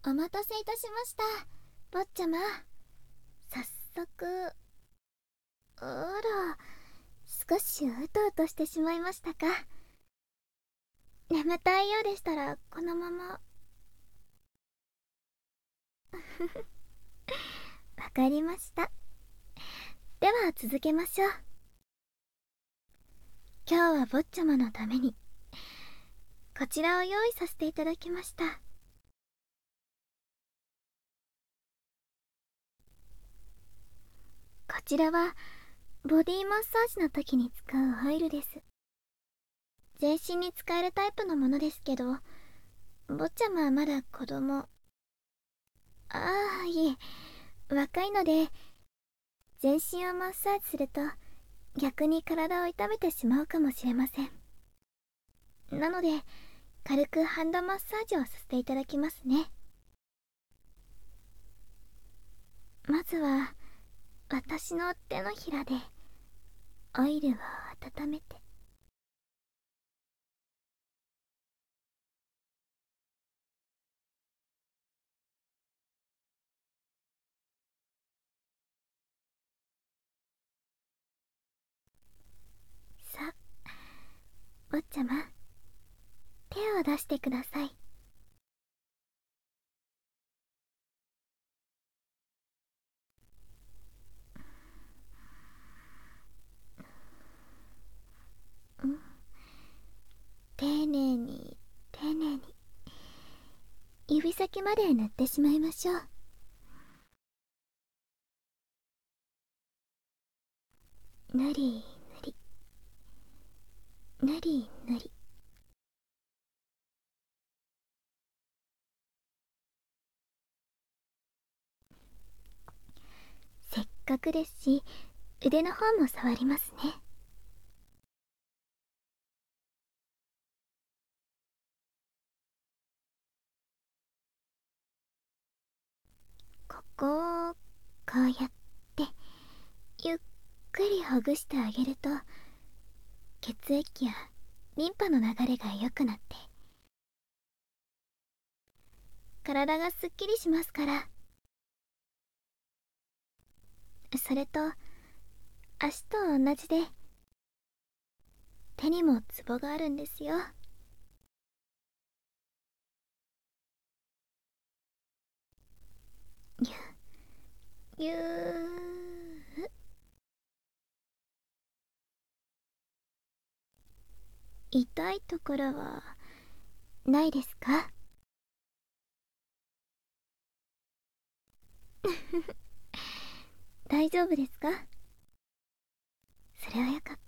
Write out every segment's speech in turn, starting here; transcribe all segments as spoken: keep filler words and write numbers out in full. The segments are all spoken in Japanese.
お待たせいたしました、坊ちゃま。早速。あら、少しうとうとしてしまいましたか。眠たいようでしたらこのまま。わかりました。では続けましょう。今日は坊ちゃまのためにこちらを用意させていただきました。こちらはボディマッサージの時に使うオイルです。全身に使えるタイプのものですけど、坊ちゃまはまだ子供。ああ、いえ、若いので全身をマッサージすると逆に体を痛めてしまうかもしれません。なので軽くハンドマッサージをさせていただきますね。まずは私の手のひらでオイルを温めて。さあ、坊ちゃま、手を出してください。うん、丁寧に丁寧に指先まで塗ってしまいましょう。ぬりぬりぬりぬり。せっかくですし腕の方も触りますね。ここをこうやってゆっくりほぐしてあげると血液やリンパの流れが良くなって体がすっきりしますから。それと足と同じで手にもツボがあるんですよ。ぎゅぎゅー。痛いところはないですか？大丈夫ですか？それはよかった。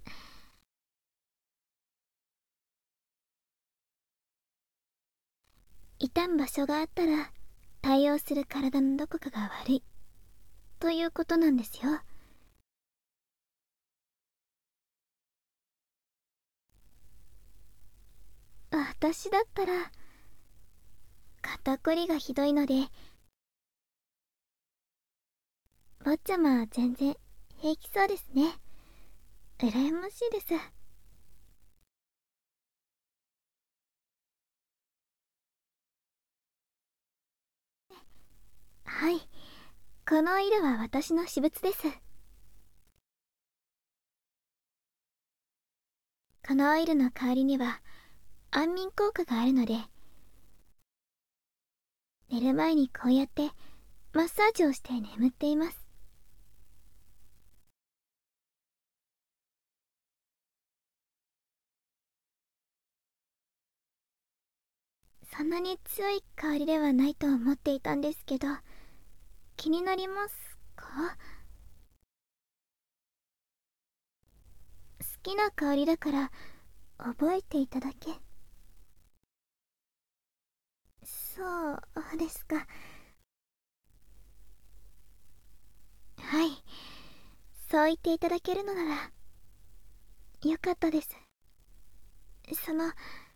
痛む場所があったら対応する体のどこかが悪いということなんですよ。私だったら肩こりがひどいので、坊ちゃまは全然平気そうですね。羨ましいです。はい、このオイルは私の私物です。このオイルの代わりには安眠効果があるので、寝る前にこうやってマッサージをして眠っています。そんなに強い香りではないと思っていたんですけど、気になりますか？好きな香りだから覚えていただけ。そうですか。はい、そう言っていただけるのならよかったです。その、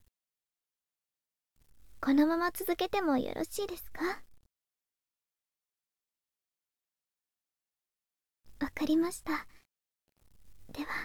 このまま続けてもよろしいですか？わかりました。では。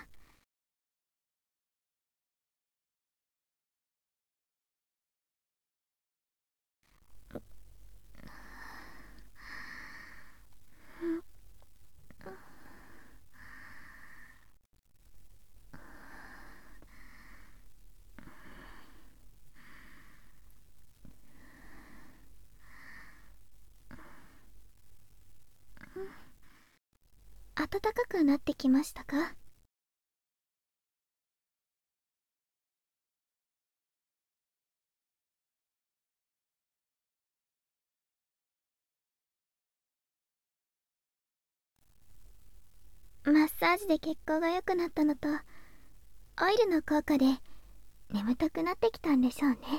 暖かくなってきましたか？マッサージで血行が良くなったのと、オイルの効果で眠たくなってきたんでしょうね。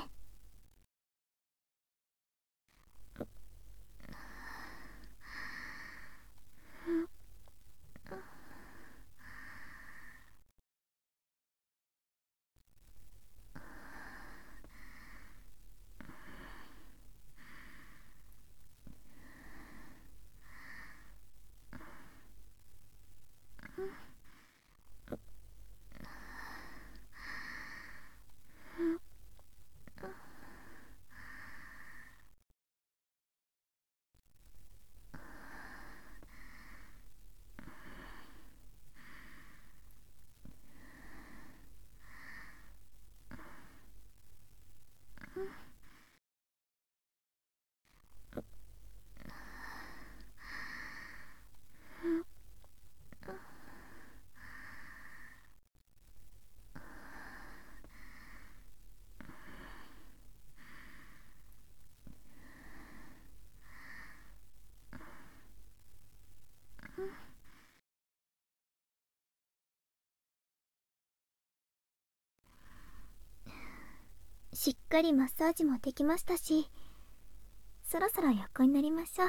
しっかりマッサージもできましたし、そろそろ横になりましょ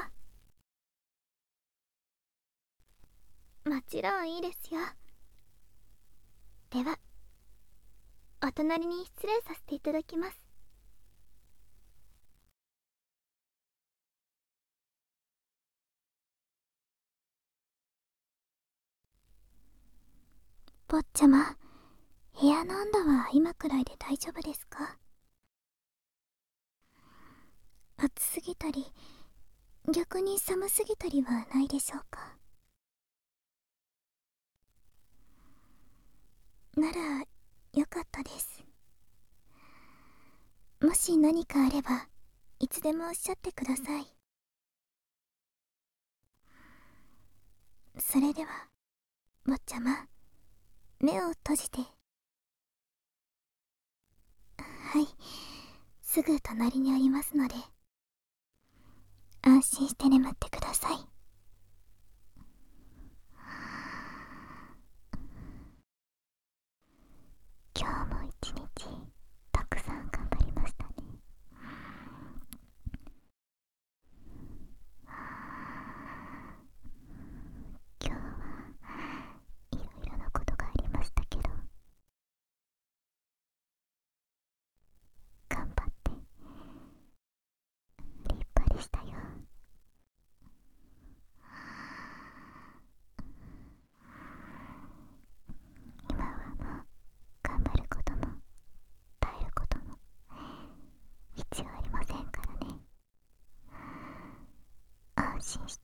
う。もちろんいいですよ。では、お隣に失礼させていただきます。坊ちゃま、部屋の温度は今くらいで大丈夫ですか？暑すぎたり、逆に寒すぎたりはないでしょうか？なら、よかったです。もし何かあれば、いつでもおっしゃってください。それでは、坊ちゃま、目を閉じて。はい、すぐ隣にありますので、安心して眠ってください。今日も一日たくさん頑張りましたね。今日はいろいろなことがありましたけど、頑張って立派でしたよ。今はもう頑張ることも耐えることも必要ありませんからね。安心して